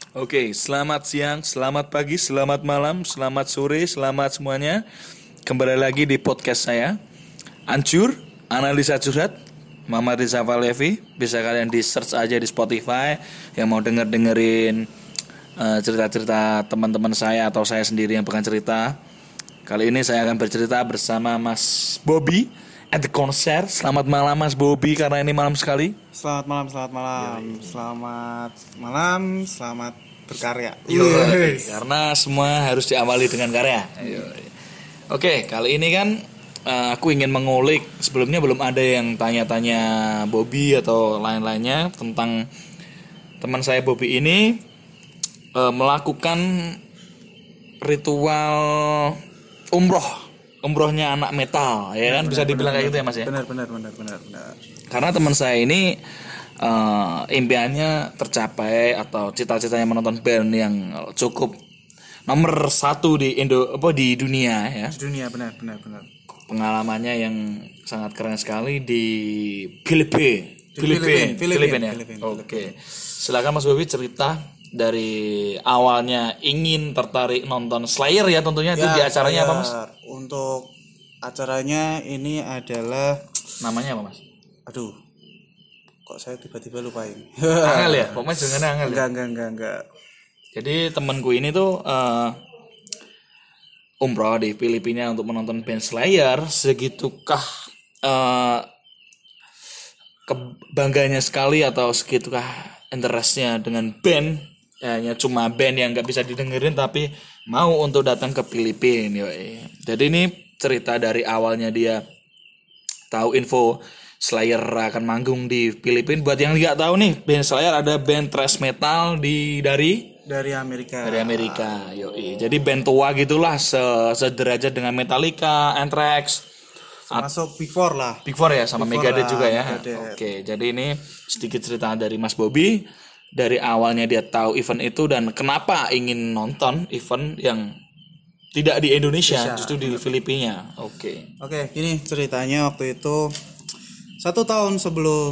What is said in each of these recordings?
Oke, selamat siang, selamat pagi, selamat malam, selamat sore, selamat semuanya. Kembali lagi di podcast saya, Ancur, Analisa Curhat, Muhammad Rizal Levi. Bisa kalian di search aja di Spotify yang mau dengerin cerita-cerita teman-teman saya atau saya sendiri yang bukan cerita. Kali ini saya akan bercerita bersama Mas Bobby at the konser. Selamat malam Mas Bobby, karena ini malam sekali. Selamat malam, selamat berkarya. Karena semua harus diawali dengan karya. Oke, kali ini kan aku ingin mengulik. Sebelumnya belum ada yang tanya-tanya Bobby atau lain-lainnya tentang teman saya Bobby ini melakukan ritual umrohnya anak metal, ya kan, bisa dibilang kayak gitu ya Mas ya. Benar. Karena teman saya ini impiannya tercapai atau cita-citanya menonton band yang cukup nomor satu di di dunia ya. Di dunia benar. Pengalamannya yang sangat keren sekali di Filipina ya. Oke. Silakan Mas Bobi cerita dari awalnya ingin tertarik nonton Slayer ya, tentunya itu di acaranya apa Mas? Untuk acaranya ini adalah Namanya apa Mas? aduh. Kok saya tiba-tiba lupain. Angel ya, pokoknya jangan angel. Enggak. Jadi temanku ini tuh umroh di Filipina untuk menonton band Slayer. Segitukah kebangganya sekali atau segitukah interestnya dengan band? Hanya cuma band yang nggak bisa didengerin tapi mau untuk datang ke Filipina. Jadi ini cerita dari awalnya dia tahu info Slayer akan manggung di Filipina. Buat yang nggak tahu nih, band Slayer ada band thrash metal dari Amerika. Dari Amerika, yoi. Jadi band tua gitulah, sederajat dengan Metallica, Anthrax, Masuk Big Four lah. Big Four ya, sama Big Four Megadeth lah, juga ya. Megadeth. Oke, jadi ini sedikit cerita dari Mas Bobby. Dari awalnya dia tahu event itu dan kenapa ingin nonton event yang tidak di Indonesia, justru di Filipina. Oke. Oke, gini ceritanya waktu itu 1 tahun sebelum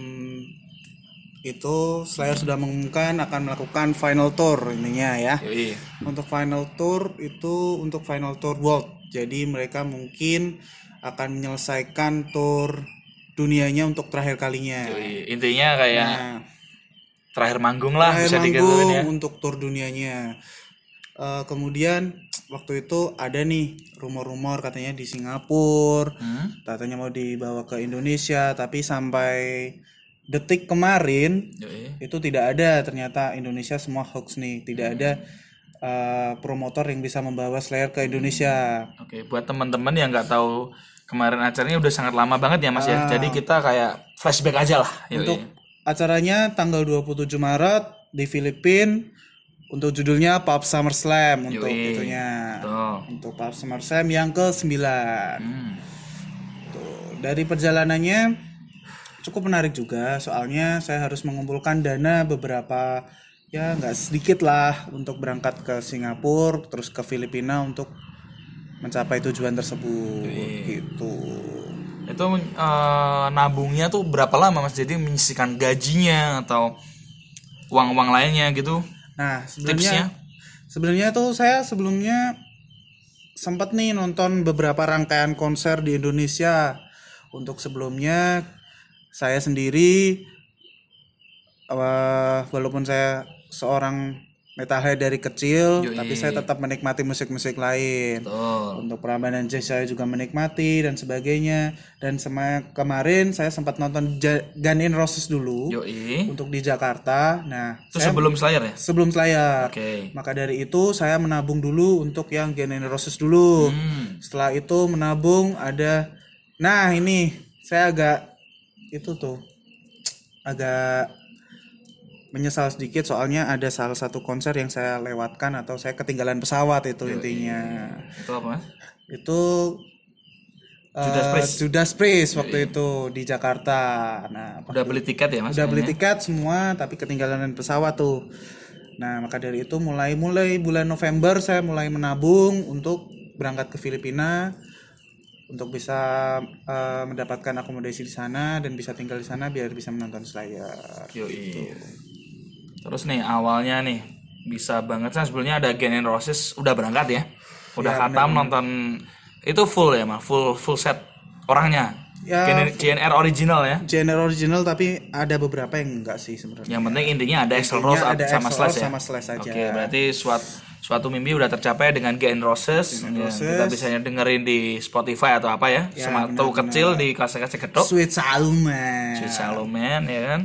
itu Slayer sudah mengumumkan akan melakukan final tour ininya ya. Yoi. Untuk final tour itu untuk final tour world. Jadi mereka mungkin akan menyelesaikan tour dunianya untuk terakhir kalinya. Yoi. Intinya kayak terakhir manggung lah, Terakhir bisa manggung digituin ya. untuk tour dunianya. Kemudian waktu itu ada nih rumor-rumor katanya di Singapura, katanya mau dibawa ke Indonesia, tapi sampai detik kemarin Yoi. itu tidak ada, ternyata Indonesia semua hoax nih, tidak ada promotor yang bisa membawa Slayer ke Indonesia. Oke, buat teman-teman yang nggak tahu, kemarin acaranya udah sangat lama banget ya Mas ya. Jadi kita kayak flashback aja lah. Untuk acaranya tanggal 27 Maret di Filipina. Untuk judulnya Pop Summer Slam untuk itunya. Untuk Pop Summer Slam yang ke-9. Dari perjalanannya cukup menarik juga, soalnya saya harus mengumpulkan dana beberapa, ya nggak sedikit lah, untuk berangkat ke Singapura terus ke Filipina untuk mencapai tujuan tersebut gitu. Itu nabungnya tuh berapa lama Mas? Jadi menyisihkan gajinya atau uang-uang lainnya gitu? Nah, Tipsnya? sebenarnya tuh saya sebelumnya sempat nih nonton beberapa rangkaian konser di Indonesia. Untuk sebelumnya saya sendiri walaupun saya seorang metalhead dari kecil, tapi saya tetap menikmati musik-musik lain. Untuk Prambanan Jazz saya juga menikmati dan sebagainya. Dan kemarin saya sempat nonton Guns N' Roses dulu. Untuk di Jakarta. Nah, itu sebelum Slayer ya? Sebelum Slayer. Maka dari itu saya menabung dulu untuk yang Guns N' Roses dulu. Setelah itu menabung ada, nah ini saya agak menyesal sedikit, soalnya ada salah satu konser yang saya lewatkan atau saya ketinggalan pesawat itu. Intinya itu apa Mas? Itu Judas Priest waktu itu di Jakarta. Nah, udah beli tiket ya Mas? Udah beli tiket semua, tapi ketinggalan pesawat tuh. Nah, maka dari itu mulai bulan November saya mulai menabung untuk berangkat ke Filipina, untuk bisa mendapatkan akomodasi di sana dan bisa tinggal di sana biar bisa menonton Slayer. Gitu. Terus nih awalnya nih bisa banget. Kan sebelumnya ada Guns N' Roses udah berangkat ya. Udah Ya, khatam bener-bener. nonton itu full ya, Mas. Full set orangnya. Ya, GNR original ya. genre original tapi ada beberapa yang enggak sih sebenarnya. Yang penting intinya ada Axl Intinya Rose ada sama Axl Slash Rose ya. sama Slash aja. Oke, berarti suatu mimpi udah tercapai dengan Guns N' Roses. Ya, kita bisa dengerin di Spotify atau apa ya. Ya, Sematu benar-benar. kecil di kaset-kaset gedok. Sweet Salman. Sweet Salman ya kan.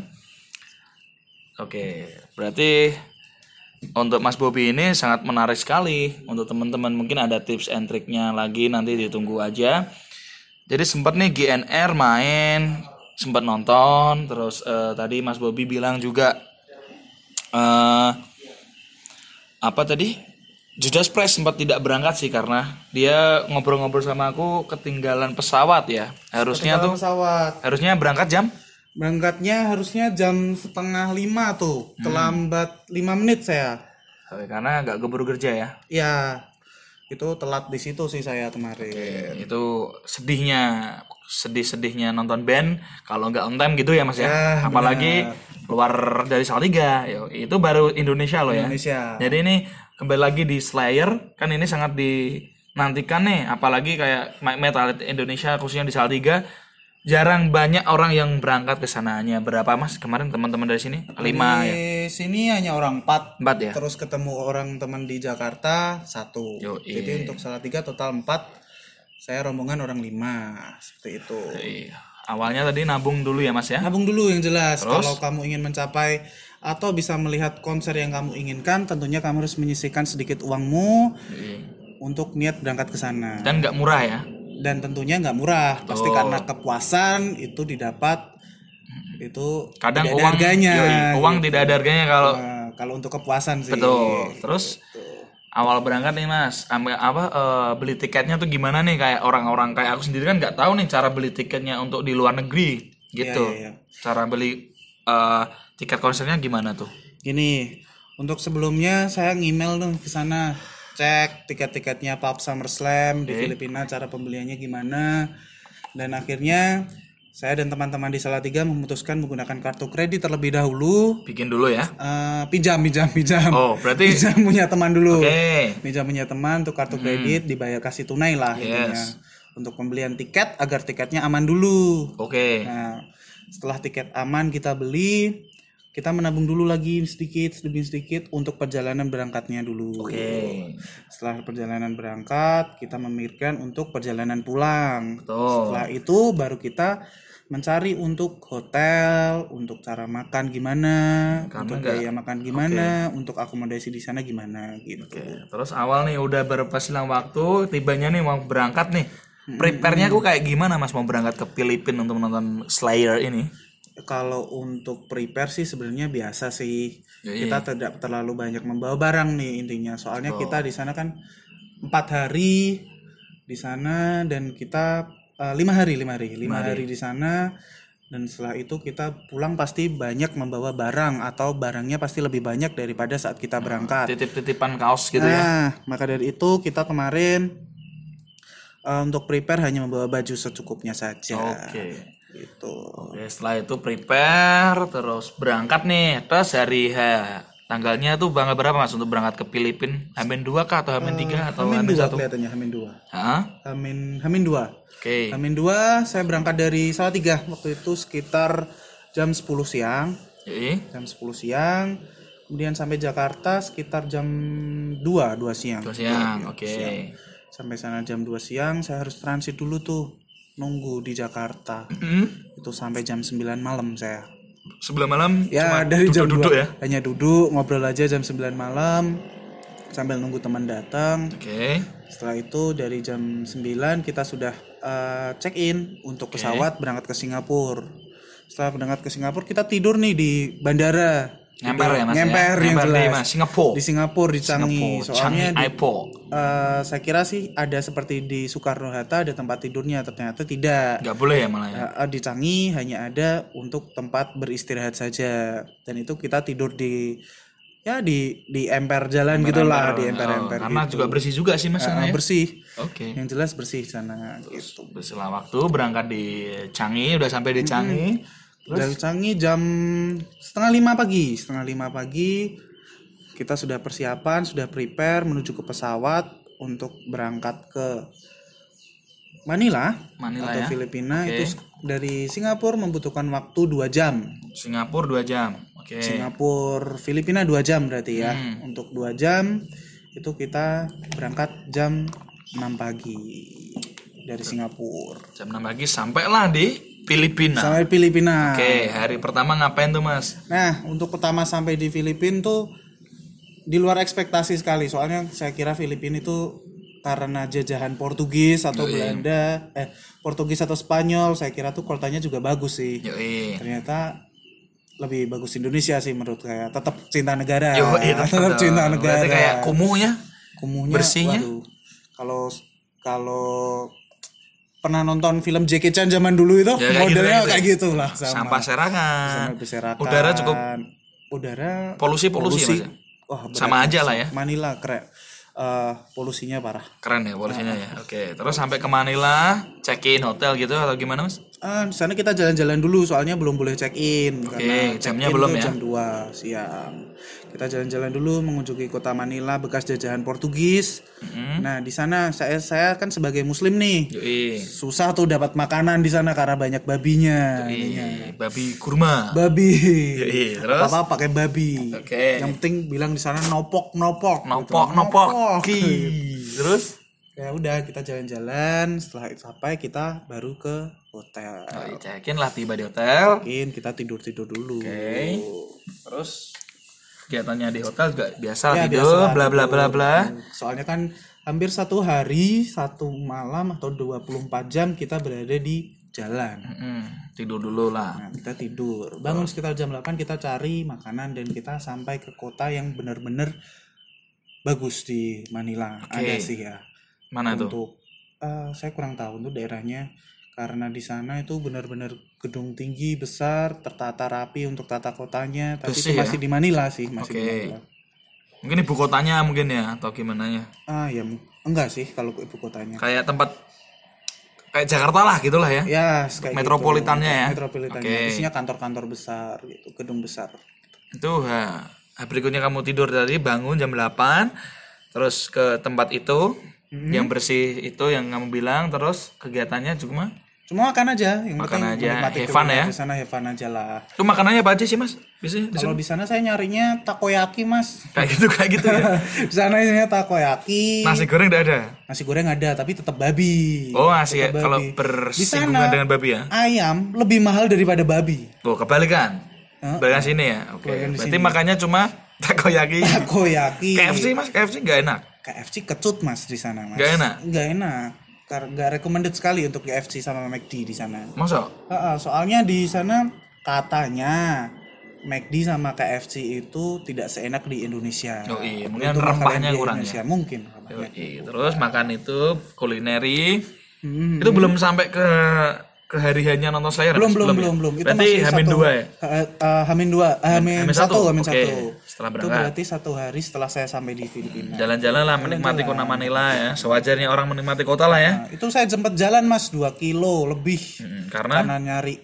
Oke, berarti untuk Mas Bobby ini sangat menarik sekali. Untuk teman-teman mungkin ada tips and triknya lagi, nanti ditunggu aja. Jadi sempat nih GNR main, sempat nonton, terus tadi Mas Bobby bilang juga apa tadi? Judas Priest sempat tidak berangkat sih karena dia ngobrol-ngobrol sama aku ketinggalan pesawat ya. Harusnya Ketinggalan tuh pesawat. harusnya berangkat jam Berangkatnya harusnya jam 4:30 tuh. Terlambat 5 menit saya. karena nggak keburu kerja ya. Ya, itu telat di situ sih saya kemarin. Itu sedihnya nonton band kalau nggak on time gitu ya Mas ya. Ya, Apalagi keluar dari Salatiga. Itu baru Indonesia loh ya. Indonesia. Jadi ini kembali lagi di Slayer, kan ini sangat dinantikan nih, apalagi kayak metal Indonesia khususnya di Salatiga. Jarang banyak orang yang berangkat ke sana. Hanya berapa Mas kemarin teman-teman dari sini? 5 ya. Di sini hanya orang 4. 4 ya. Terus ketemu orang teman di Jakarta 1. Yoi. Jadi untuk Salatiga total 4. Saya rombongan orang 5. Seperti itu. Iya. Awalnya tadi nabung dulu ya Mas ya. Nabung dulu yang jelas. Terus? Kalau kamu ingin mencapai atau bisa melihat konser yang kamu inginkan, tentunya kamu harus menyisihkan sedikit uangmu untuk niat berangkat ke sana. Dan nggak murah ya. Dan tentunya nggak murah. Pasti karena kepuasan itu didapat itu Kadang tidak ada uang harganya. uang tidak ada harganya kalau Nah, kalau untuk kepuasan sih. betul. Terus awal berangkat nih Mas, beli tiketnya tuh gimana nih, kayak orang-orang kayak aku sendiri kan nggak tahu nih cara beli tiketnya untuk di luar negeri gitu. Iya. Cara beli tiket konsernya gimana tuh? Gini, untuk sebelumnya saya ngemail dong ke sana, cek tiket-tiketnya Pop SummerSlam di Filipina, cara pembeliannya gimana. Dan akhirnya saya dan teman-teman di Salatiga memutuskan menggunakan kartu kredit terlebih dahulu. Bikin dulu ya. Pinjam. Oh, berarti Pinjam punya teman dulu. Oke. Pinjam punya teman untuk kartu kredit, dibayar kasih tunai lah intinya. Yes. Untuk pembelian tiket agar tiketnya aman dulu. Oke. Nah, setelah tiket aman kita beli, kita menabung dulu lagi sedikit demi sedikit untuk perjalanan berangkatnya dulu. Oke. Setelah perjalanan berangkat, kita memikirkan untuk perjalanan pulang. Betul. Setelah itu baru kita mencari untuk hotel, untuk cara makan gimana, untuk biaya makan gimana, untuk akomodasi di sana gimana gitu. Terus awal nih udah berapa silang waktu, tibanya nih mau berangkat nih. Prepare-nya aku kayak gimana Mas mau berangkat ke Filipina untuk menonton Slayer ini? Kalau untuk prepare sih sebenarnya biasa sih. Yoi. Kita tidak terlalu banyak membawa barang nih intinya. Soalnya kita di sana kan 4 hari di sana dan kita 5 hari di sana. Dan setelah itu kita pulang pasti banyak membawa barang atau barangnya pasti lebih banyak daripada saat kita berangkat. Titip-titipan kaos gitu ya. Nah, maka dari itu kita kemarin untuk prepare hanya membawa baju secukupnya saja. Oke. Gitu. Oke, setelah itu prepare terus berangkat nih. Terus hari tanggalnya tuh bangga berapa Mas untuk berangkat ke Filipina? Hamin 2 kah atau Hamin 3 atau Hamin Hamin 2 1? kelihatannya Hamin 2. Hah? Hamin 2. Oke. Hamin 2 saya berangkat dari Salatiga waktu itu sekitar jam 10 siang. Jadi, Jam 10 siang. Kemudian sampai Jakarta sekitar jam 2 siang. 2 siang. Oke. Sampai sana jam 2 siang saya harus transit dulu tuh. Nunggu di Jakarta. Itu sampai jam 9 malam saya. Sebelah malam Ya cuma dari jam duduk 2 ya. hanya duduk ngobrol aja jam 9 malam sambil nunggu teman datang. Oke. Setelah itu dari jam 9 kita sudah check in untuk pesawat berangkat ke Singapura. Setelah berangkat ke Singapura kita tidur nih di bandara. Ngemper ya Mas. Ngemper yang Ngemper jelas. di Mas, Singapura. Di Singapura di Changi. Soalnya Changi Aipo. saya kira sih ada seperti di Soekarno Hatta ada tempat tidurnya, ternyata tidak. Nggak boleh ya malah ya. Di Changi hanya ada untuk tempat beristirahat saja, dan itu kita tidur di emper jalan gitulah, di emper-emper Karena gitu. juga bersih juga sih Mas sana ya. Bersih, Oke. yang jelas bersih sana gitu. Setelah waktu berangkat di Changi, udah sampai di Changi. Dari Changi jam setengah lima pagi kita sudah persiapan, sudah prepare menuju ke pesawat untuk berangkat ke Manila atau ya. Filipina. Itu dari Singapura membutuhkan waktu 2 jam. Singapura 2 jam. Oke. Singapura Filipina 2 jam berarti ya. Untuk 2 jam itu kita berangkat jam 6 pagi dari Singapura. Jam 6 pagi sampailah di Filipina. Sampai Filipina. Oke, hari pertama ngapain tuh Mas? Nah, untuk pertama sampai di Filipina tuh di luar ekspektasi sekali. Soalnya saya kira Filipina itu karena jajahan Portugis atau Belanda, Portugis atau Spanyol, saya kira tuh kotanya juga bagus sih. Ternyata lebih bagus Indonesia sih menurut saya. Tetap cinta negara. Tetap cinta negara. Berarti kayak kumuhnya bersihnya. Waduh, kalau pernah nonton film Jackie Chan zaman dulu itu modelnya kayak gitu lah. Sampah serangan. Udara cukup. Udara polusi Mas. Wah, sama aja lah ya. Manila keren. Polusinya parah. Keren ya polusinya ya. Oke, terus sampai ke Manila, check-in hotel gitu atau gimana Mas? Di sana kita jalan-jalan dulu soalnya belum boleh check-in. Oke, jamnya belum ya? Jam 2 siang. Kita jalan-jalan dulu mengunjungi kota Manila bekas jajahan Portugis. Nah, di sana saya kan sebagai muslim nih. Susah tuh dapat makanan di sana karena banyak babinya. Babi kurma. Babi. Terus apa pakai babi. Oke. Yang penting bilang di sana nopok. Terus ya udah kita jalan-jalan, setelah itu sampai kita baru ke hotel. Check-in lah tiba di hotel. Kita tidur dulu. Oke. Terus kegiatannya di hotel juga biasa ya, tidur bla bla bla bla. Soalnya kan hampir 1 hari 1 malam atau 24 jam kita berada di jalan. Tidur dulu lah. Nah, kita tidur. Bangun sekitar jam 8 kita cari makanan dan kita sampai ke kota yang benar-benar bagus di Manila. Ada sih ya. Mana tuh? Untuk saya kurang tahu tuh daerahnya. Karena di sana itu benar-benar gedung tinggi besar tertata rapi untuk tata kotanya, tapi itu masih di Manila sih, masih di Manila. Mungkin ibu kotanya mungkin ya atau gimana ya? Ya enggak sih kalau ibu kotanya. Kayak tempat kayak Jakarta lah gitulah ya. Ya, kayak metropolitannya ya. Metropolitannya. Isinya kantor-kantor besar gitu, gedung besar. Itu berikutnya kamu tidur tadi, bangun jam 8, terus ke tempat itu. Yang bersih itu yang kamu bilang, terus kegiatannya cuma makan aja, yang makan aja, have fun ya. Di sana have fun aja lah. Itu makanannya apa aja sih Mas? Biasanya kalau di sana saya nyarinya takoyaki Mas. Kayak gitu ya. Di sana isinya takoyaki. Nasi goreng enggak ada. Nasi goreng ada, tapi tetap babi. Nasi ya. Kalau bersinggungan dengan babi ya. Ayam lebih mahal daripada babi. Kebalikan. Kebalikan sini ya. Oke. Berarti makannya cuma takoyaki. KFC Mas, KFC enggak enak. KFC kecut Mas di sana Mas. Gak enak. Gak recommended sekali untuk KFC sama McD di sana. Masa? Soalnya di sana katanya McD sama KFC itu tidak seenak di Indonesia. Mungkin rempahnya kurang ya. Mungkin. Terus makan itu kulineri. Itu belum sampai ke hari-harinya nonton Slayer. Belum. Itu berarti H-2 ya? H-1. Setelah berangkat. Itu berarti 1 hari setelah saya sampai di Filipina. Jalan-jalan lah, menikmati kota Manila ya. Sewajarnya orang menikmati kota lah ya. Itu saya sempat jalan Mas 2 kilo lebih. Karena nyari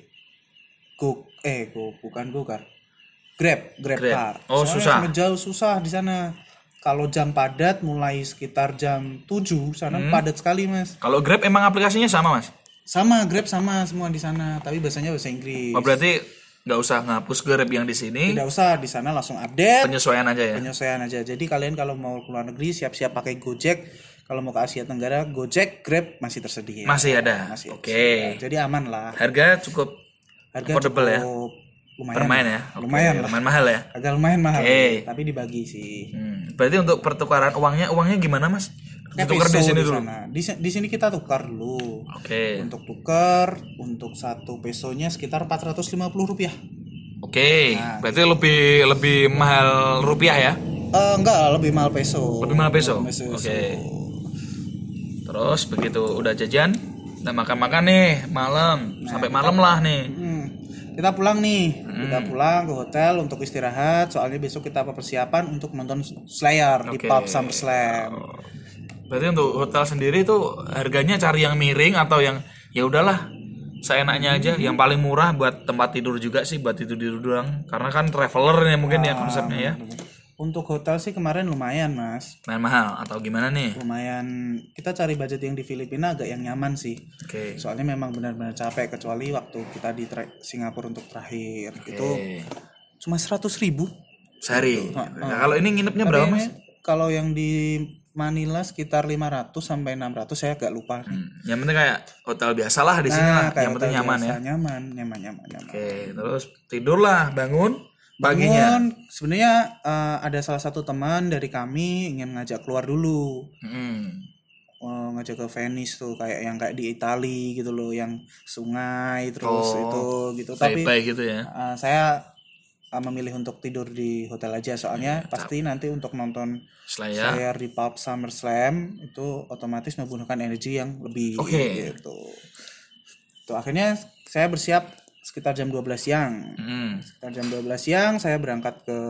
bukan Go-Kart. Grab car. Susah. Jauh susah di sana. Kalau jam padat mulai sekitar jam 7 sana padat sekali Mas. Kalau Grab emang aplikasinya sama Mas? Sama, Grab sama semua di sana, tapi bahasanya bahasa Inggris. Berarti nggak usah ngapus Grab yang di sini? Tidak usah, di sana langsung update. Penyesuaian aja ya? Penyesuaian aja. Jadi kalian kalau mau keluar negeri siap-siap pakai Gojek. Kalau mau ke Asia Tenggara, Gojek, Grab masih tersedia. Masih ada? Oke. Jadi aman lah. Harga cukup affordable ya? Lumayan. Bermain ya? Lumayan lah. Lumayan mahal ya? Agak lumayan mahal. Tapi dibagi sih. Berarti untuk pertukaran uangnya gimana Mas? Ditukar di sini dulu. Di sini kita tukar dulu. Untuk tukar, untuk 1 pesonya sekitar 450 rupiah. Berarti lebih mahal rupiah ya? Enggak, lebih mahal peso. Lebih mahal peso. Terus begitu udah jajan, udah makan-makan nih malam, sampai malam lah nih. Kita pulang nih, kita pulang ke hotel untuk istirahat. Soalnya besok kita persiapan untuk nonton Slayer di pub SummerSlam. Berarti untuk hotel sendiri tuh harganya cari yang miring atau yang ya udahlah seenaknya aja, yang paling murah buat tempat tidur juga sih, buat tidur doang. Karena kan traveler ya mungkin ya konsepnya ya. Untuk hotel sih kemarin lumayan mas. Lumayan mahal atau gimana nih? Lumayan, kita cari budget yang di Filipina agak yang nyaman sih. Oke. Soalnya memang benar-benar capek, kecuali waktu kita di Singapura untuk terakhir. Itu cuma 100.000 sehari. Nah, kalau ini nginepnya berapa mas? Kalau yang di Manila sekitar 500 sampai 600, saya agak lupa. Yang penting kayak hotel biasa lah di sini lah. Yang penting nyaman biasa, ya. Nyaman. Oke, terus tidurlah, bangun paginya. Sebenarnya ada salah satu teman dari kami ingin ngajak keluar dulu. Ngajak ke Venice tuh, kayak di Itali gitu loh, yang sungai terus itu gitu. Tapi gitu ya. Saya memilih untuk tidur di hotel aja, soalnya pasti nanti untuk nonton Slayer di Pop SummerSlam itu otomatis menggunakan energi yang lebih gitu. Tuh akhirnya saya bersiap sekitar jam 12 siang. Sekitar jam 12 siang saya berangkat ke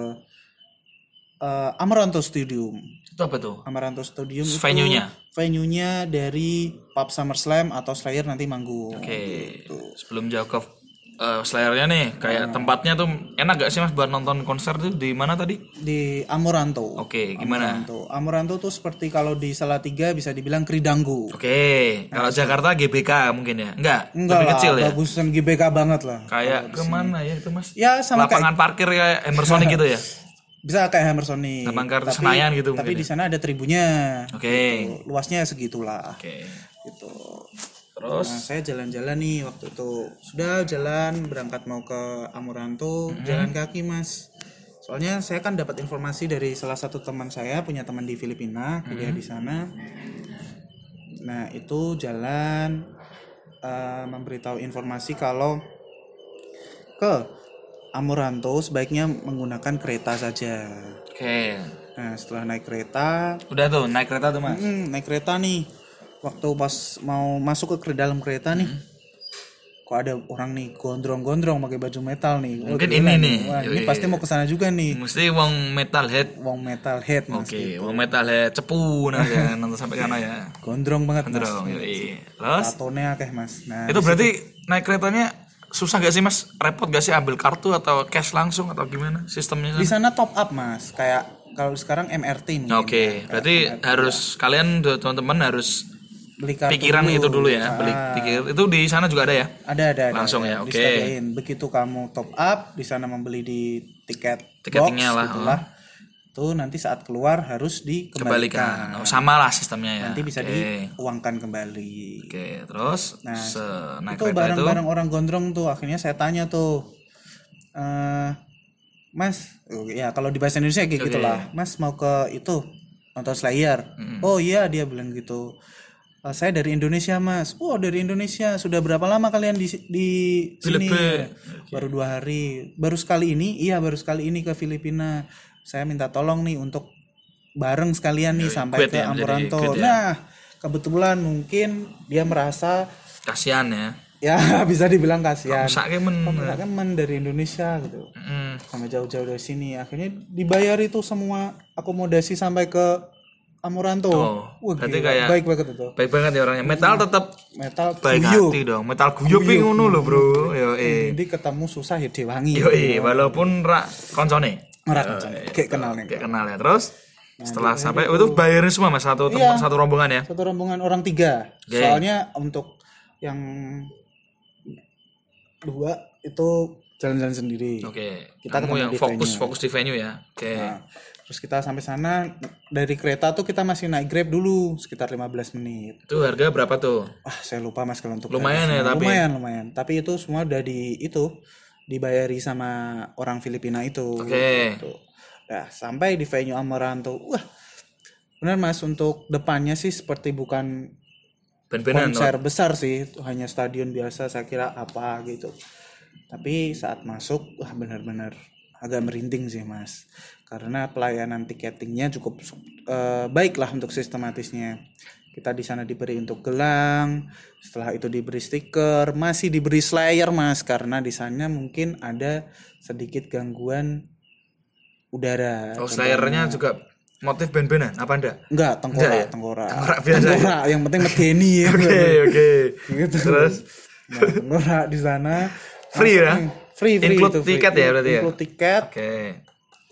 Amoranto Stadium. Itu apa tuh? Amoranto Stadium itu venue-nya dari Pop SummerSlam atau Slayer nanti manggung. Gitu. Sebelum jauh ke Slayer-nya nih, kayak tempatnya tuh enak gak sih mas buat nonton konser tuh? Di mana tadi? Di Amoranto. Gimana? Amoranto tuh seperti kalau di Salatiga bisa dibilang Kridanggu. Kalau Jakarta GBK mungkin ya? Enggak lebih lah, kecil ya? Bagusan GBK banget lah. Kayak kemana ya itu mas? Ya sama lapangan parkir kayak Emersonic gitu ya? Bisa kayak Emersonic. Lapangan Senayan gitu tapi mungkin. Tapi di sana ada tribunnya. Gitu. Luasnya segitulah. Gitu. Terus saya jalan-jalan nih waktu itu. Sudah jalan berangkat mau ke Amoranto, jalan kaki mas. Soalnya saya kan dapat informasi dari salah satu teman saya, punya teman di Filipina, kuliah di sana. Nah itu jalan memberitahu informasi kalau ke Amoranto sebaiknya menggunakan kereta saja. Nah setelah naik kereta, udah tuh naik kereta tuh mas. Naik kereta nih. Waktu pas mau masuk ke dalam kereta nih, kok ada orang nih gondrong-gondrong pakai baju metal nih. Mungkin ini nih. Wah, ini pasti mau kesana juga nih. Mesti wong metalhead. Wong metalhead mas. Wong metalhead cepu ya nonton sampai sana ya. Gondrong banget mas. Terus? Tatonya kayak mas. Nah, itu berarti naik keretanya susah gak sih mas? Repot gak sih ambil kartu atau cash langsung atau gimana sistemnya? Di sana top up mas. Kayak kalau sekarang MRT mungkin. Berarti MRT harus kalian teman-teman harus beli kartu pikiran dulu. Itu dulu ya, pikir itu di sana juga ada ya? Ada. Langsung ya, Begitu kamu top up di sana membeli di tiketingnya box, lah. Tuh nanti saat keluar harus dikembalikan. Sama lah sistemnya ya. Nanti bisa diuangkan kembali. Terus naik itu bareng-bareng orang gondrong tuh. Akhirnya saya tanya tuh, Mas, ya kalau di bahasa Indonesia kayak gitulah. Mas mau ke itu nonton Slayer? Oh iya, dia bilang gitu. Saya dari Indonesia mas. Dari Indonesia. Sudah berapa lama kalian di sini? Baru 2 hari. Baru sekali ini ke Filipina. Saya minta tolong nih untuk bareng sekalian nih sampai ke Amoranto. Nah kebetulan mungkin dia merasa kasihan ya. Ya bisa dibilang kasihan. Kemen dari Indonesia gitu. Sampai jauh-jauh dari sini. Akhirnya dibayar itu semua akomodasi sampai ke Amoranto. Berarti kayak baik banget itu. Baik banget ya orangnya. Metal baik guyup. hati dong. Metal guyup ngono lho, Bro. Jadi ketemu susah ya diwangi. Walaupun koncone. Kayak kenal ya. Terus setelah sampai itu bayarin semua mas satu rombongan ya. Satu rombongan orang 3. Soalnya untuk yang 2 itu jalan-jalan sendiri. Kita kamu yang fokus di venue ya. Nah, terus kita sampai sana dari kereta tuh kita masih naik Grab dulu sekitar 15 menit. Itu harga berapa tuh? Saya lupa mas kalau untuk lumayan ya tapi. Lumayan. Tapi itu semua udah dibayari sama orang Filipina itu. Gitu. Nah, sampai di venue Amoranto. Benar mas, untuk depannya sih seperti bukan konser besar sih, hanya stadion biasa saya kira apa gitu. Tapi saat masuk benar-benar agak merinding sih mas, karena pelayanan tiketingnya cukup baik lah untuk sistematisnya. Kita di sana diberi untuk gelang, setelah itu diberi stiker, masih diberi Slayer mas, karena di sana mungkin ada sedikit gangguan udara. Slayernya juga motif band-bandan apa enggak? Enggak, tengkorak biasa. Tengkorak yang penting medeni ya. Oke. Gitu. Terus tengkorak di sana free ya? Free include itu, tiket ya berarti ya? Include tiket.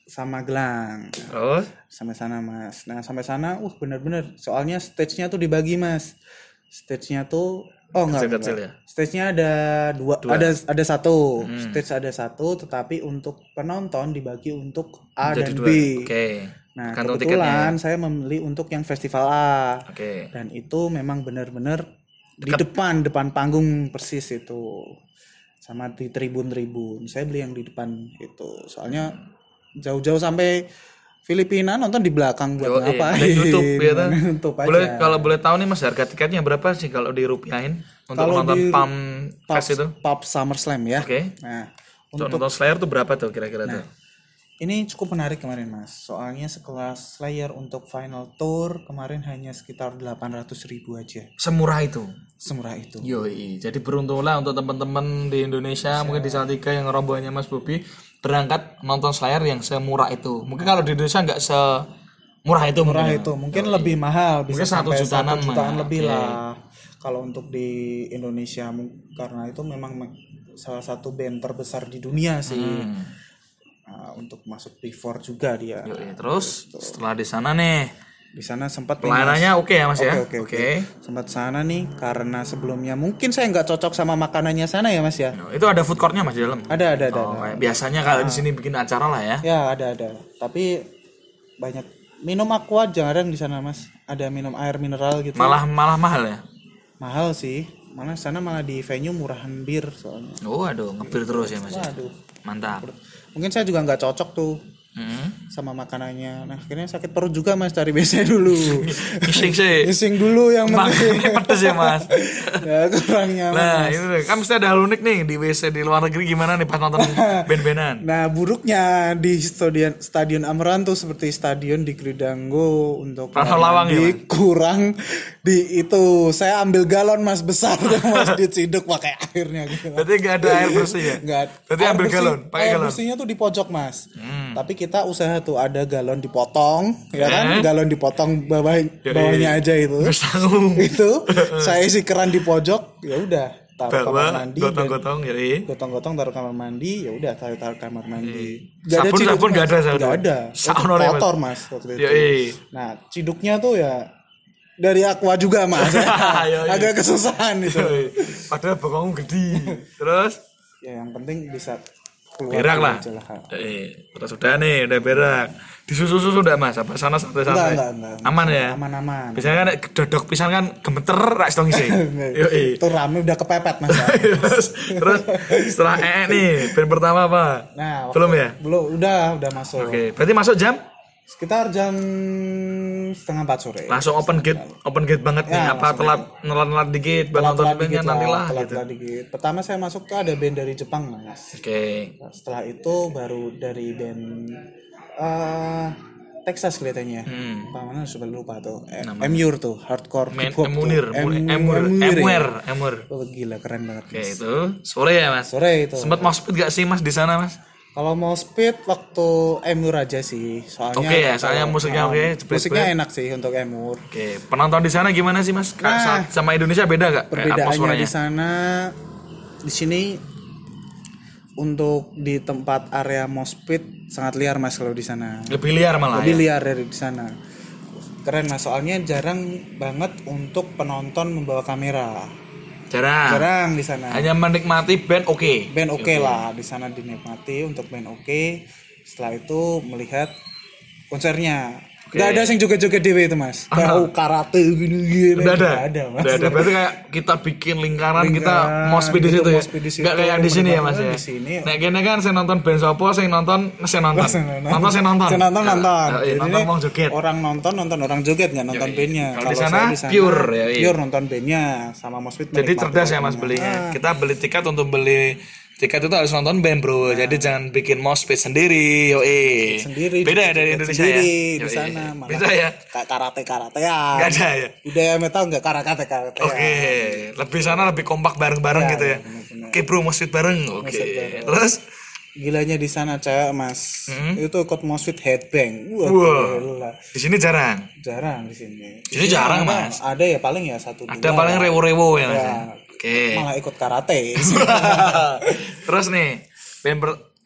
sama gelang. Terus Sampai sana Mas. Nah sampai sana, bener-bener. Soalnya stage-nya tuh dibagi Mas. Stage-nya tuh, kecil-kecil ya? Stage-nya ada dua. Ada satu. Stage ada satu, tetapi untuk penonton dibagi untuk A jadi dan dua. B. Oke. Nah Kantong kebetulan saya membeli untuk yang festival A. Oke. Dan itu memang benar-benar di depan panggung persis itu. Sama di tribun-tribun. Saya beli yang di depan itu. Soalnya jauh-jauh sampai Filipina nonton di belakang buat ngapain? YouTube ya kan? YouTube aja. Kalau boleh tahu nih Mas, harga tiketnya berapa sih kalau dirupiahin untuk Kalau nonton di Pump Fest itu? Pop Summer Slam ya. Oke. Nah, Untuk nonton Slayer tuh berapa tuh kira-kira tuh? ini cukup menarik kemarin Mas. Soalnya sekelas Slayer untuk final tour kemarin hanya sekitar 800.000 aja. Semurah itu. Semurah itu. Yoi. Jadi beruntunglah untuk teman-teman di Indonesia, mungkin di Salatiga yang rombongannya Mas Bobi berangkat nonton Slayer yang semurah itu. Mungkin kalau di Indonesia nggak semurah itu. Mungkin lebih mahal, bisa mungkin 1 sampai 1 jutaan mah. lebih lah. Kalau untuk di Indonesia karena itu memang salah satu band terbesar di dunia sih. Untuk masuk Big 4 juga dia. Yoi. Terus setelah di sana nih, Di sana sempat pelayanannya oke ya Mas ya? Oke. Sempat sana nih karena sebelumnya mungkin saya nggak cocok sama makanannya sana ya Mas ya. Itu ada food courtnya Mas di dalam? Ada. Kayak biasanya kalau di sini bikin acara lah ya. Ya ada. Tapi banyak minum aqua jarang di sana Mas. Ada minum air mineral gitu. Malah mahal ya? Mahal sih. Sana malah di venue murahan bir soalnya. Oh aduh, ngebir terus ya Mas. Waduh. Mantap. Mungkin saya juga nggak cocok tuh sama makanannya. Nah akhirnya sakit perut juga Mas, cari WC dulu. Ngising dulu yang penting. Pedes ya Mas. Ya kurang nyaman. Nah itu deh, kan mesti ada hal unik nih di WC di luar negeri gimana nih pas nonton band-bandan. Nah buruknya di stadion Ameran tuh seperti stadion di Kridango untuk Lawang ya, kurang di itu. Saya ambil galon Mas besar Mas diciduk pakai airnya gitu. Berarti nggak ada air bersih ya? Nggak. Berarti ambil galon, pakai air galon. bersihnya tuh di pojok Mas. Tapi kita usaha tuh ada galon dipotong, ya kan? Galon dipotong bawahnya aja itu. Itu saya isi keran di pojok, ya udah taruh kamar mandi. Gotong-gotong taruh kamar mandi, ya udah taruh kamar mandi. Sabun nggak ada. Nggak ada. Kotor Mas waktu itu. Nah ciduknya tuh ya dari aqua juga Mas. Agak kesusahan itu. Padahal bokongmu gede. Terus? Ya yang penting bisa berak lah. Terus udah berak. Disusu udah Mas, apa sana santai-santai. Enggak. Aman ya? Aman. Biasanya kan dodok pisang kan gemeter rak dong isi. Itu rame udah kepepet Mas. Terus setelah nih, band pertama apa? Nah, belum ya? Belum, udah masuk. Oke, berarti masuk jam? Sekitar jam 3:30 sore. Langsung open gate banget nih. Ya, apa telat dikit buat nonton bandnya nantilah gitu. Dikit. Pertama saya masuk tuh ada band dari Jepang Mas. Oke. Setelah itu baru dari band Texas kelihatannya. Apa mana sudah lupa tuh. Emure tuh, hardcore hip hop. Emure. Oh, gila keren banget. Oke, itu sore ya Mas. Sore itu. Sempat mau speed gak sih Mas di sana Mas? Kalau mau speed waktu Emure aja sih, soalnya. Oke ya, soalnya musiknya musiknya enak sih untuk Emure. Oke, penonton di sana gimana sih Mas? Sama Indonesia beda gak? Perbedaannya di sana, di sini untuk di tempat area moshpit sangat liar Mas kalau di sana. Lebih liar malah. Lebih liar dari di sana. Keren Mas, soalnya jarang banget untuk penonton membawa kamera. Jarang di sana. Hanya menikmati band oke. Band oke lah, di sana dinikmati untuk band oke. Setelah itu melihat konsernya. Gak ada yang joget-joget dewe itu Mas. Kayak karate gini-gini. Udah ada Mas. Udah ada. Berarti kayak kita bikin lingkaran kita moshpit di situ ya. Gak kayak di sini ya Mas ya. Nek kene kan saya nonton band sopo, saya nonton. Nonton. Nonton mau joget. Orang nonton orang joget enggak nonton bandnya. Kalau di sana pure ya. Pure nonton bandnya sama moshpit. Jadi cerdas ya Mas belinya. Kita beli tiket untuk beli tiket itu harus nonton band bro. Jadi jangan bikin moshpit sendiri. Sendiri. Beda ya dari Indonesia ya. Di sana malah beda ya. Karate ya. Gak ada ya. Budaya metal enggak karate. Oke. Lebih sana lebih kompak bareng-bareng gitu ya. Oke bro, moshpit bareng. Oke. Terus gilanya di sana cewek Mas. Itu ikut moshpit headbang. Wah. Di sini jarang di sini. Di sini jarang Mas. Ada ya paling ya 1-2. Ada paling rewo-rewo ya Mas. Oke. Malah ikut karate. Terus nih,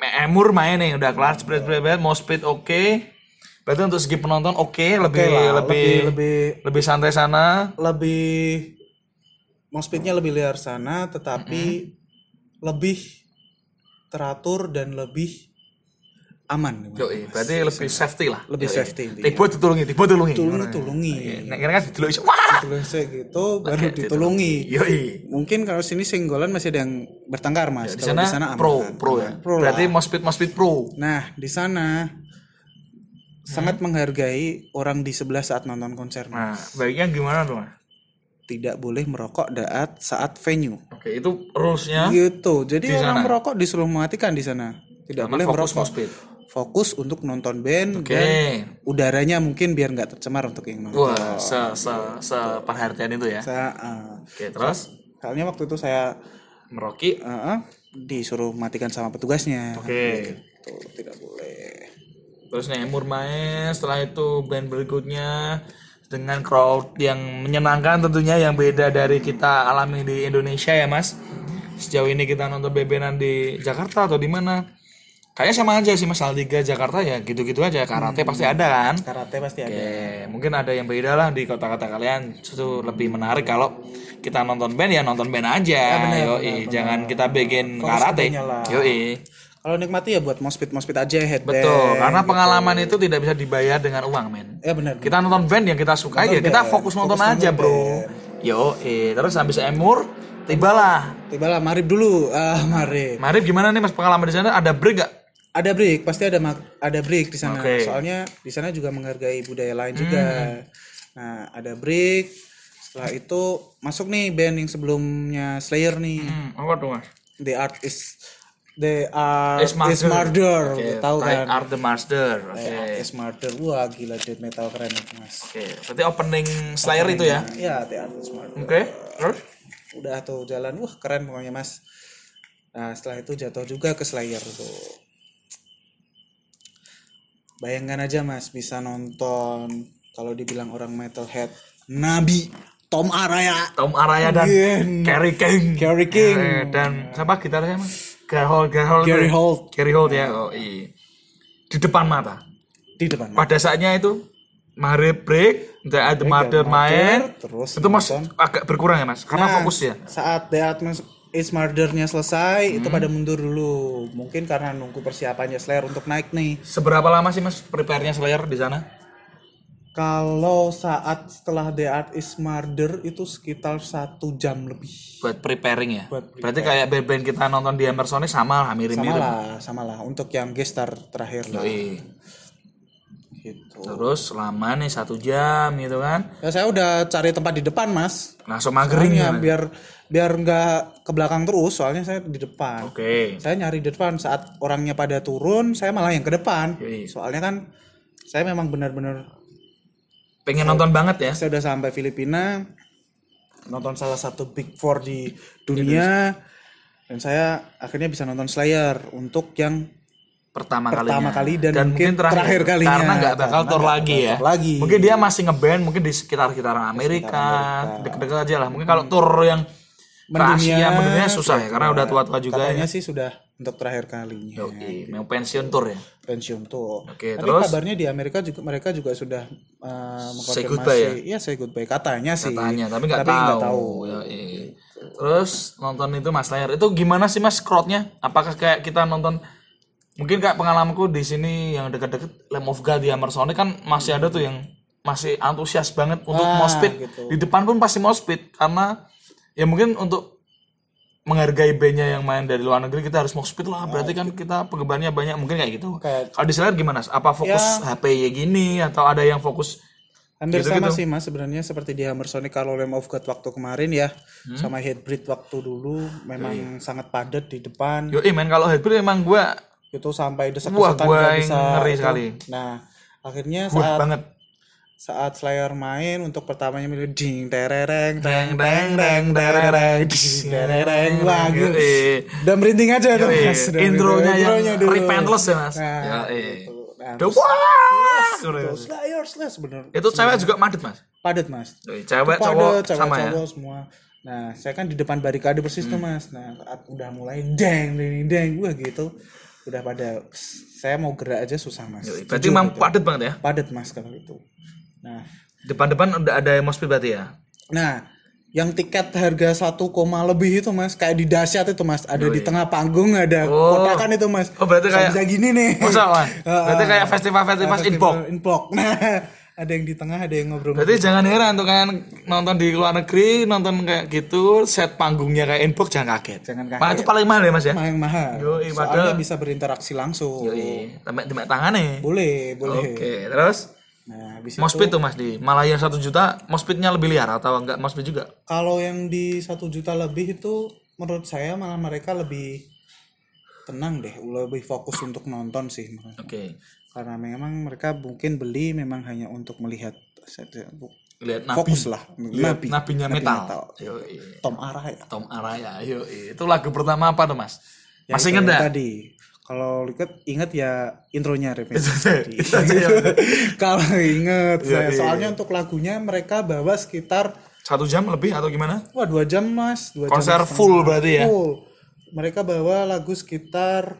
Emur main nih udah kelar spread Moshpit oke. Berarti untuk segi penonton lebih santai sana, lebih Moshpitnya lebih liar sana, tetapi lebih teratur dan lebih aman. Yoi, berarti lebih safety lah. Lebih safety. Tiba ditulungi. Tulungi. Nek kan ditulungi. Wah. Gitu baru ditulungi. Yoi. Mungkin kalau sini senggolan masih ada yang bertengkar Mas. Ya, di sana pro ya. Berarti Moshpit pro. Nah, di sana sangat menghargai orang di sebelah saat nonton konser. Nah, baiknya gimana tuh, Mas? Tidak boleh merokok saat venue. Oke, itu rules-nya. Gitu. Jadi orang merokok disuruh mematikan di sana. Tidak boleh merokok. Moshpit. Fokus untuk nonton band dan udaranya mungkin biar nggak tercemar untuk yang nonton. Wah, seperhatian itu ya. Oke, terus? Soalnya waktu itu saya meroki, disuruh matikan sama petugasnya. Oke. Gitu, tidak boleh. Terus nih Emur main, setelah itu band berikutnya dengan crowd yang menyenangkan tentunya yang beda dari kita alami di Indonesia ya Mas. Sejauh ini kita nonton bebenan di Jakarta atau di mana? Kayaknya sama aja sih Mas, Salatiga Jakarta ya gitu-gitu aja. Karate pasti ada kan? Karate pasti ada. Mungkin ada yang beda lah di kota-kota kalian. Itu lebih menarik kalau kita nonton band ya nonton band aja. Benar. Jangan kita bikin karate. Yoi. Kalau nikmati ya buat moshpit aja headband. Betul, karena pengalaman itu tidak bisa dibayar dengan uang, men. Ya benar. Kita nonton band yang kita suka ya, kita fokus nonton aja, bro. Terus habis Emur tibalah Marib dulu. Marib gimana nih Mas pengalaman di sana? Ada break gak? Ada break, pasti ada break di sana. Soalnya di sana juga menghargai budaya lain juga. Nah, ada break. Setelah itu masuk nih band yang sebelumnya Slayer nih. Apa tuh, Mas? The Art is Murder. Tahu kan? Art the Master. Art is Murder. Wah, gila death metal keren itu, Mas. Berarti opening Slayer itu ya? Iya, The Art is Murder. Terus? Udah tuh jalan, wah keren pokoknya Mas. Nah, setelah itu jatuh juga ke Slayer tuh. Bayangkan aja Mas, bisa nonton kalau dibilang orang metalhead Nabi, Tom Araya dan Kerry King dan siapa gitarnya Mas? Gary Holt ya. Di depan mata. Pada saatnya itu Marib break, The Murder main, terus itu Mas agak berkurang ya Mas, karena fokus ya. Saat The Is Murder-nya selesai, itu pada mundur dulu. Mungkin karena nunggu persiapannya Slayer untuk naik nih. Seberapa lama sih Mas prepare-nya Slayer di sana? Kalau saat setelah The Art Is Murder itu sekitar 1 jam lebih. Buat preparing ya? Berarti kayak band-band kita nonton di Emerson sama lah, mirip-mirip. Sama lah. Untuk yang guest star terakhir lah. Gitu. Terus lama nih 1 jam gitu kan? Ya saya udah cari tempat di depan Mas. Langsung magerin ya? Biar nggak ke belakang terus, soalnya saya di depan. Saya nyari di depan, saat orangnya pada turun, saya malah yang ke depan. Soalnya kan saya memang benar-benar pengen nonton banget ya. Saya udah sampai Filipina, nonton salah satu Big Four di dunia, dan saya akhirnya bisa nonton Slayer untuk yang pertama kali dan mungkin terakhir kalinya, karena nggak bakal tour lagi ya. Mungkin dia masih ngeband mungkin di sekitaran Amerika, deket-deket aja lah. Mungkin kalau tour yang mendunia susah ya, karena udah tua-tua juga. Katanya sih sudah untuk terakhir kalinya. Mau pensiun tour ya. Pensiun tour. Tapi terus kabarnya di Amerika juga mereka juga sudah mengkonfirmasi. Say goodbye ya. Iya, say goodbye katanya sih. Tapi nggak tahu. Terus nonton itu Mas Slayer itu gimana sih Mas crowdnya? Apakah kayak kita nonton? Mungkin kayak pengalamanku di sini yang dekat-dekat Lamb of God di Emerson kan masih ada tuh yang masih antusias banget untuk moshpit. Gitu. Di depan pun pasti moshpit karena ya mungkin untuk menghargai bandnya yang main dari luar negeri kita harus moshpit lah. Berarti kan kita penggemarnya banyak, mungkin kayak gitu. Kalau di Slayer gimana? Apa fokus HP ya gini atau ada yang fokus? Hampir sama sih Mas sebenarnya, seperti di Hammersonic kalau Lamb of God waktu kemarin ya, sama Hatebreed waktu dulu memang sangat padat di depan. Men kalau Hatebreed emang gua itu sampai desak-desakan gak bisa ngeri sekali. Nah akhirnya saat Slayer main untuk pertamanya milih ding terereng teng teng teng terereng terereng lagi udah merinding aja tuh Mas. Intronya yang Repentless ya Mas. Slayer bener. Itu cewek juga padat Mas. Cewek cowok sama ya semua. Nah saya kan di depan barikade persis tuh Mas. Nah saat udah mulai deng wah gitu, udah pada, saya mau gerak aja susah mas. Berarti memang padat banget ya? Padat mas kalau itu. Nah Depan udah ada moshpit berarti ya? Nah, yang tiket harga 1, lebih itu mas, kayak di Dahsyat itu mas, ada di tengah panggung ada kotakan itu mas. Oh berarti kayak bisa gini nih. Masa mas? Berarti kayak festival inbox. Nah, ada yang di tengah, ada yang ngobrol. Berarti jangan heran tuh kan nonton di luar negeri, nonton kayak gitu, set panggungnya kayak inbox, jangan kaget. Malah itu paling mahal ya mas ya? Paling mahal. Soalnya bisa berinteraksi langsung. Tembak tangannya. Boleh. Oke, terus? Nah, moshpit tuh mas di Malaya 1 juta, moshpitnya lebih liar atau enggak moshpit juga? Kalau yang di 1 juta lebih itu menurut saya malah mereka lebih tenang deh, lebih fokus untuk nonton sih. Oke. Karena memang mereka mungkin beli memang hanya untuk melihat lihat nabi. Fokus lah nabinya metal. Tom Araya. Itu lagu pertama apa tuh mas? Ya, masih inget enggak? Tadi kalau inget ya intronya Remix. Kalau inget soalnya untuk lagunya mereka bawa sekitar 1 jam lebih atau gimana? Wah 2 jam mas. Konser jam full berarti ya? Full. Mereka bawa lagu sekitar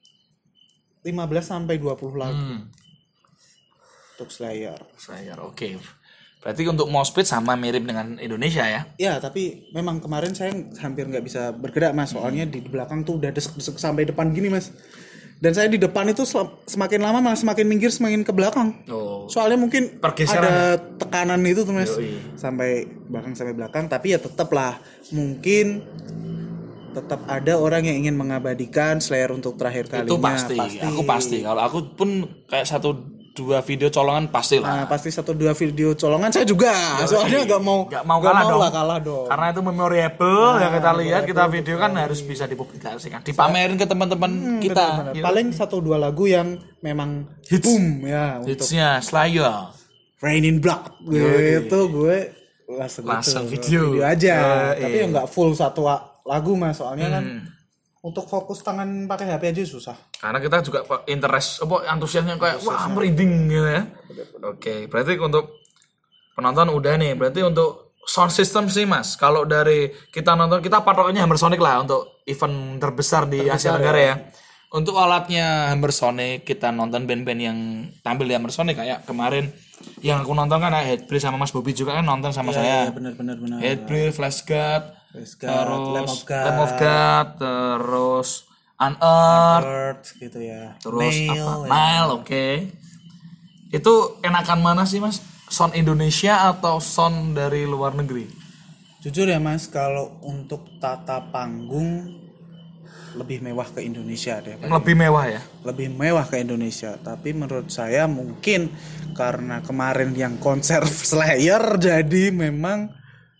15-20 lagu untuk Slayer. Oke. Berarti untuk moshpit sama mirip dengan Indonesia ya? Ya, tapi memang kemarin saya hampir nggak bisa bergerak mas, soalnya di belakang tuh udah desek-desek sampai depan gini mas. Dan saya di depan itu semakin lama malah semakin minggir, semakin ke belakang. Soalnya mungkin ada tekanan itu tuh mas, sampai belakang. Tapi ya tetap lah, mungkin tetap ada orang yang ingin mengabadikan Slayer untuk terakhir kalinya. Itu pasti. Aku pasti. Kalau aku pun kayak 1-2 video colongan pasti lah. Nah, pasti 1-2 video colongan saya juga. Soalnya nggak mau kalah dong. Karena itu memorable ya kita lihat, kita video kan harus bisa dipublikasikan, dipamerin ke teman-teman kita. Paling 1-2 lagu yang memang boom ya. Hitsnya Slayer. Rain in Blood. Gitu gue langsung video aja. Tapi yang nggak full satu lagu mas, soalnya kan untuk fokus tangan pakai HP aja susah. Karena kita juga interest, antusiasnya kayak wah merinding gitu ya. Oke, berarti untuk penonton udah nih. Berarti untuk sound system sih mas, kalau dari kita nonton, kita patokannya Hammersonic lah untuk event terbesar di Asia Tenggara ya. Untuk alatnya Hammersonic, kita nonton band-band yang tampil di Hammersonic kayak kemarin yang aku nonton kan Headbreed sama Mas Bobby juga kan nonton sama saya. Iya benar. Headbreed, Flash God, terus Lamb of God, terus Unearth gitu ya. Terus Nail, oke. Itu enakan mana sih mas? Sound Indonesia atau sound dari luar negeri? Jujur ya mas, kalau untuk tata panggung lebih mewah ke Indonesia deh. Lebih mewah ya? Lebih mewah ke Indonesia. Tapi menurut saya mungkin karena kemarin yang konser Slayer, jadi memang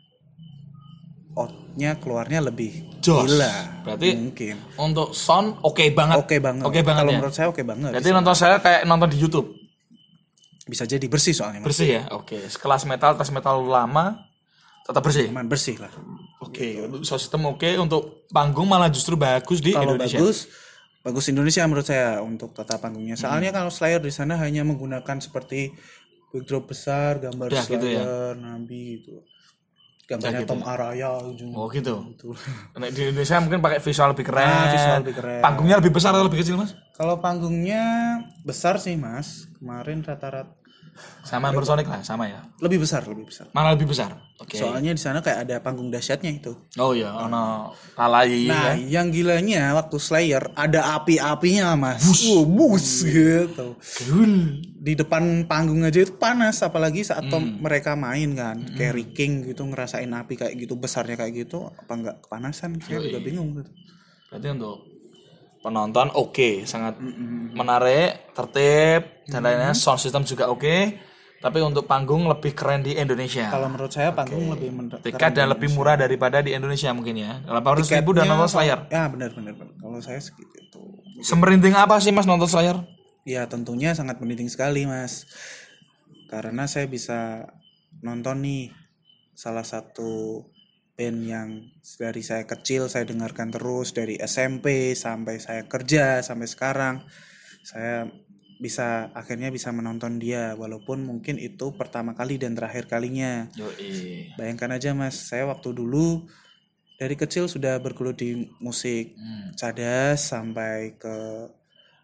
outnya keluarnya lebih gila. Berarti mungkin untuk sound oke banget. Kalau menurut saya oke banget. Berarti nonton saya kayak nonton di YouTube. Bisa jadi bersih soalnya. Bersih ya? Oke. Sekelas metal, tas metal lama tetap bersih. Aman bersih lah. Oke, untuk sound system oke, untuk panggung malah justru bagus di kalau Indonesia. Bagus Indonesia menurut saya untuk tata panggungnya. Soalnya kalau Slayer di sana hanya menggunakan seperti backdrop besar, gambar Slayer, gitu ya? Nabi gitu. Gambarnya Tom Araya gitu. Oh gitu. Nah, di Indonesia mungkin pakai visual lebih keren. Panggungnya lebih besar atau lebih kecil mas? Kalau panggungnya besar sih mas. Kemarin rata-rata sama Hammersonic lah, sama ya. Lebih besar. Mana lebih besar? Oke. Soalnya di sana kayak ada panggung dahsyatnya itu. Oh iya, ono lalai. Nah, yang gilanya waktu Slayer ada api-apinya mas. Bus gitu. Di depan panggung aja itu panas, apalagi saat mereka main kan. Kayak Rick King gitu ngerasain api kayak gitu besarnya kayak gitu, apa enggak kepanasan? Saya juga bingung gitu. Berarti untuk penonton sangat menarik, tertib, dan lainnya, sound system juga tapi untuk panggung lebih keren di Indonesia. Kalau menurut saya panggung lebih tiket dan lebih murah daripada di Indonesia mungkin ya. 800.000 dan nonton Slayer. Ya benar. Kalau saya segitu. Semerinding apa sih mas nonton Slayer? Ya tentunya sangat merinding sekali mas. Karena saya bisa nonton nih salah satu band yang dari saya kecil saya dengarkan terus, dari SMP sampai saya kerja sampai sekarang, saya akhirnya bisa menonton dia, walaupun mungkin itu pertama kali dan terakhir kalinya. Bayangkan aja mas, saya waktu dulu dari kecil sudah bergelut di musik cadas sampai ke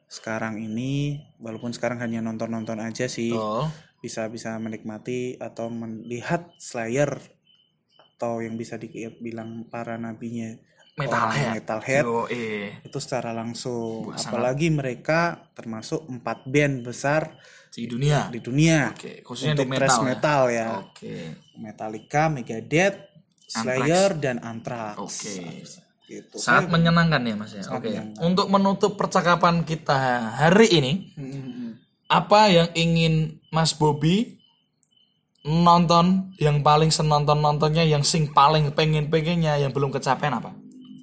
sekarang ini, walaupun sekarang hanya nonton aja sih, Betul. bisa menikmati atau melihat Slayer atau yang bisa dibilang para nabinya metalhead itu secara langsung. Apalagi mereka termasuk 4 band besar di dunia. Khususnya untuk thrash metal ya. Metallica, Megadeth, Slayer dan Anthrax. Gitu. Sangat menyenangkan ya Mas ya. Untuk menutup percakapan kita hari ini, apa yang ingin Mas Bobby nonton, yang paling senonton-nontonnya, yang sing paling pengen-pengennya, yang belum kecapean apa?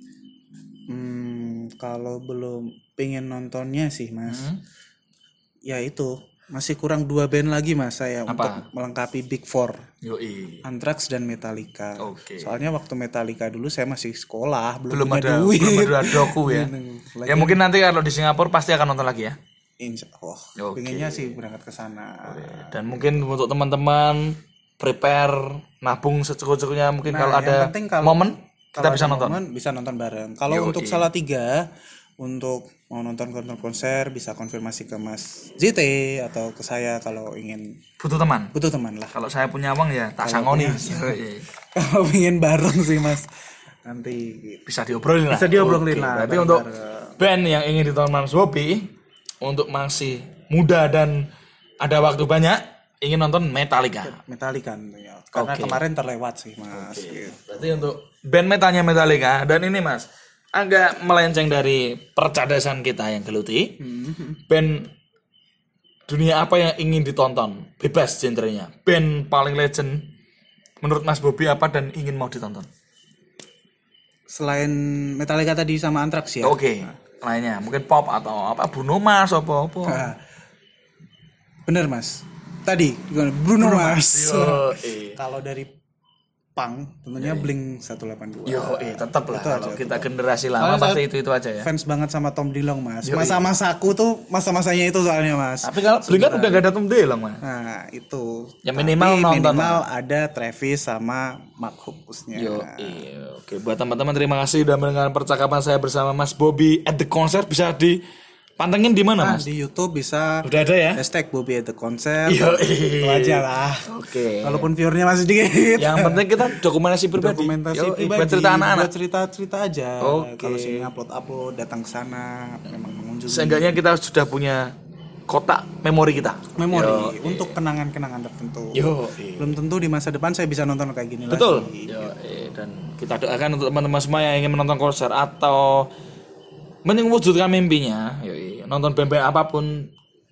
Kalau belum pengen nontonnya sih Mas, ya itu masih kurang 2 band lagi Mas saya untuk melengkapi Big Four. Anthrax dan Metallica. Soalnya waktu Metallica dulu saya masih sekolah, belum ada duit. Belum ada doku ya. Ya mungkin nanti kalau di Singapura pasti akan nonton lagi ya. Insya Allah. Pengennya sih berangkat ke sana. Dan mungkin untuk teman-teman prepare nabung secukup-cukupnya, mungkin kalau ada momen kita bisa nonton bareng. Kalau untuk Salatiga, untuk mau nonton konser bisa konfirmasi ke Mas JT atau ke saya kalau ingin butuh teman lah. Kalau saya punya uang ya tak sangoni. Kalau ingin bareng sih Mas, nanti bisa diobrolin lah. Berarti untuk band yang ingin ditonton Mas Bobby, untuk masih muda dan ada waktu banyak, ingin nonton Metallica ya. Karena kemarin terlewat sih Mas. Berarti untuk band metalnya Metallica. Dan ini Mas, agak melenceng dari percadasan kita yang geluti. Band dunia apa yang ingin ditonton? Bebas genrenya. Band paling legend menurut Mas Bobby apa dan ingin mau ditonton? Selain Metallica tadi sama Anthrax ya. Lainnya mungkin pop atau apa, Bruno Mars apa. Bener Mas. Tadi Bruno Mars. Kalau dari punk tentunya Blink 182. Tetap lah. Kalau kita generasi lama pasti itu aja ya. Fans banget sama Tom DeLonge Mas. Masa-masaku tuh masa-masanya itu soalnya Mas. Tapi kalau Blink kan udah gak ada Tom DeLonge Mas. Nah itu. Ya minimal ada Travis sama Mark Hoppusnya. Buat teman-teman terima kasih sudah mendengar percakapan saya bersama Mas Bobby at the Concert. Bisa dipantengin di mana Mas? Di YouTube bisa. Udah ada ya? #Bobby at the Concert. Itu aja lah. Walaupun viewernya masih dikit. Yang penting kita dokumentasi pribadi. Buat cerita anak-anak. Buat cerita aja. Kalau sini upload datang ke sana memang mengunjungi. Seenggaknya kita sudah punya kotak memori kita. Untuk kenangan-kenangan tertentu. Belum tentu di masa depan saya bisa nonton kayak gini lagi. Dan kita doakan untuk teman-teman semua yang ingin menonton konser atau mewujudkan mimpinya, nonton band-band apapun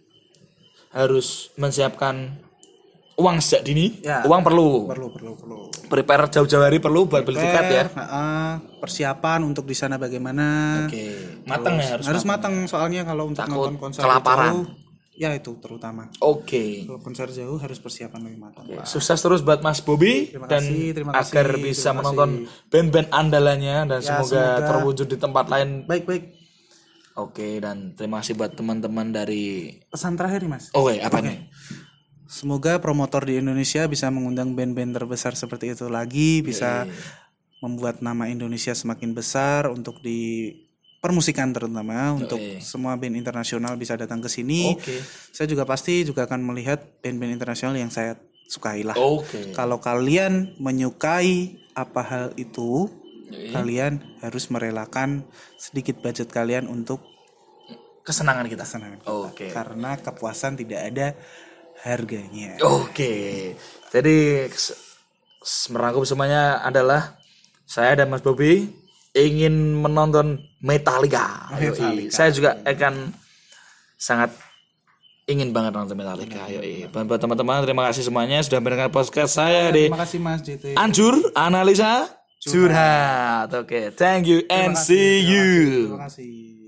harus menyiapkan uang sejak dini. Uang perlu. Prepare jauh-jauh hari perlu buat beli tiket ya. Persiapan untuk di sana bagaimana? Matang ya, harus matang soalnya kalau untuk nonton konser kelaparan. Ya itu terutama. Kalau konser jauh harus persiapan lebih matang. Sukses terus buat Mas Bobby dan agar bisa menonton band-band andalannya dan semoga terwujud di tempat lain. Baik. Dan terima kasih buat teman-teman dari pesan terakhir nih Mas. Apa nih? Semoga promotor di Indonesia bisa mengundang band-band terbesar seperti itu lagi, bisa membuat nama Indonesia semakin besar untuk di permusikan terutama untuk semua band internasional bisa datang ke sini. Saya juga pasti akan melihat band-band internasional yang saya sukai lah. Kalau kalian menyukai apa hal itu, kalian harus merelakan sedikit budget kalian untuk kesenangan kita. Karena kepuasan tidak ada harganya. Jadi merangkum semuanya adalah saya dan Mas Bobby ingin menonton Metallica. Saya juga akan sangat ingin banget nonton Metallica. Buat teman-teman terima kasih semuanya sudah mendengar podcast saya di terima kasih Mas JT. Anjur Analisa Curhat. Thank you and see you. Terima kasih.